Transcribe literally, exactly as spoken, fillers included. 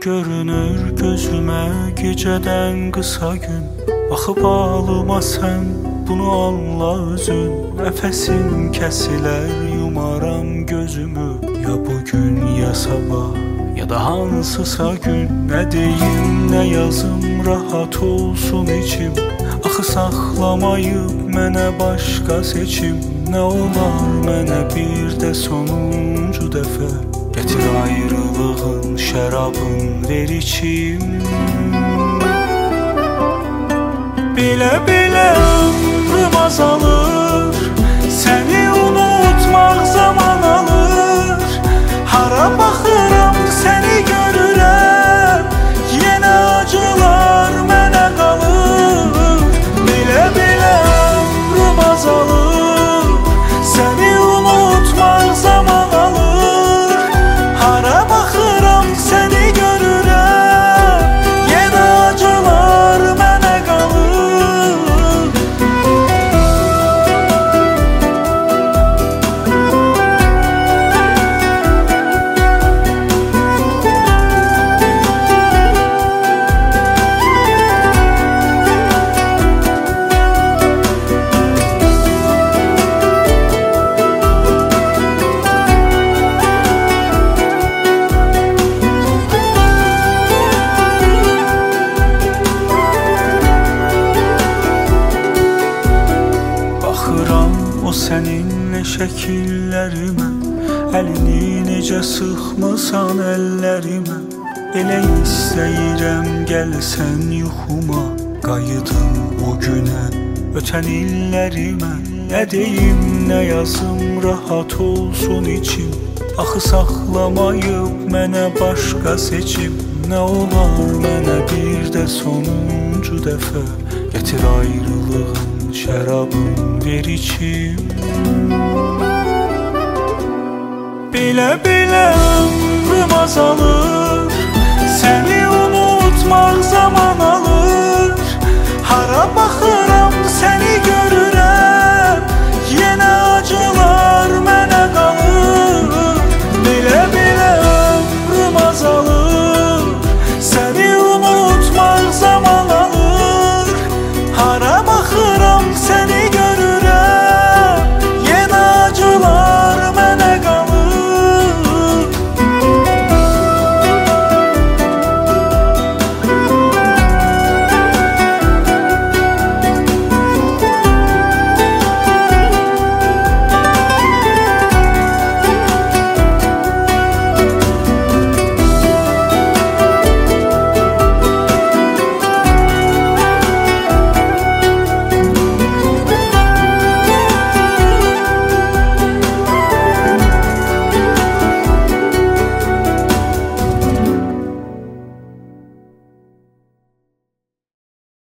görünür gözümə gecədən qısa gün. Baxıb alıma sən bunu anla özün. Nəfəsim kəsilər yumaram gözümü. Ya bugün ya sabah ya da hansısa gün. Nə deyim nə yazım rahat olsun içim. Axı saxlamayıb mənə başqa seçim. Nə olar mənə bir də sonuncu dəfə. Gətir ayrılığın şərabın ver içim. Bilə-bilə ömrüm azalır. Səni unutmaq zaman alır. Hara baxıram səni görürəm. Yenə acılar mənə qalır. Bilə-bilə ömrüm azalır. Səni unutmaq zaman alır. Hara baxıram səni görürəm. Yenə acılar mənə qalır. Səninlə şəkillərimə, əlini necə sıxmısan əllərimə. Elə istəyirəm gəlsən yuxuma, qayıdım o günə, ötən illərimə. Nə deyim nə yazım rahat olsun içim. Axı saxlamayıb mənə başqa seçim. Nə olar mənə bir də sonuncu dəfə. Gətir ayrılığın şərabın ver içim. Bilə-bilə